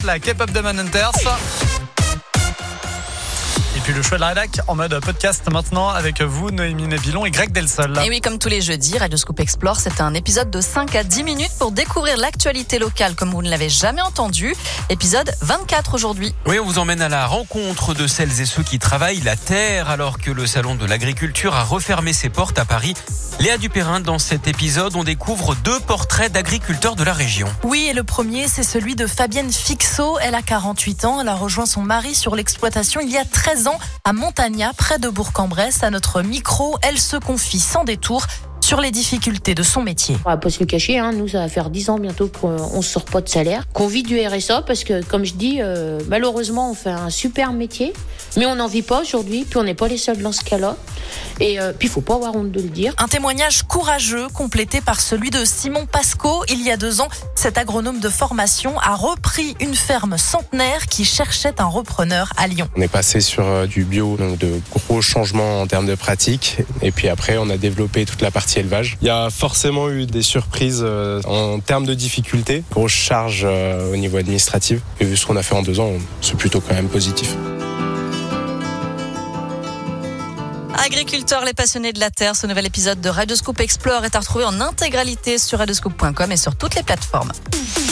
la K-pop de Manhunters. Et puis le choix de la rédac en mode podcast maintenant avec vous, Noémie Nébilon et Greg Delsol. Et oui, comme tous les jeudis, Radioscoop Explore, c'est un épisode de 5 à 10 minutes pour découvrir l'actualité locale comme vous ne l'avez jamais entendu. Épisode 24 aujourd'hui. Oui, on vous emmène à la rencontre de celles et ceux qui travaillent la terre alors que le salon de l'agriculture a refermé ses portes à Paris. Léa Dupérin, dans cet épisode, on découvre 2 portraits d'agriculteurs de la région. Oui, et le premier, c'est celui de Fabienne Fixot. Elle a 48 ans. Elle a rejoint son mari sur l'exploitation il y a 13 ans à Montagnat, près de Bourg-en-Bresse. À notre micro, elle se confie sans détour sur les difficultés de son métier. On va pas se le cacher, nous ça va faire 10 ans bientôt qu'on sort pas de salaire, qu'on vit du RSA parce que comme je dis, malheureusement on fait un super métier, mais on n'en vit pas aujourd'hui, puis on n'est pas les seuls dans ce cas-là. Et puis il faut pas avoir honte de le dire. Un témoignage courageux complété par celui de Simon Pasco. Il y a 2 ans, cet agronome de formation a repris une ferme centenaire qui cherchait un repreneur à Lyon. On est passé sur du bio, donc de gros changements en termes de pratique. Et puis après, on a développé toute la partie élevage. Il y a forcément eu des surprises en termes de difficultés, grosse charge au niveau administratif. Et vu ce qu'on a fait en 2 ans, c'est plutôt quand même positif. Agriculteurs, les passionnés de la terre, ce nouvel épisode de Radioscoop Explore est à retrouver en intégralité sur radioscoop.com et sur toutes les plateformes.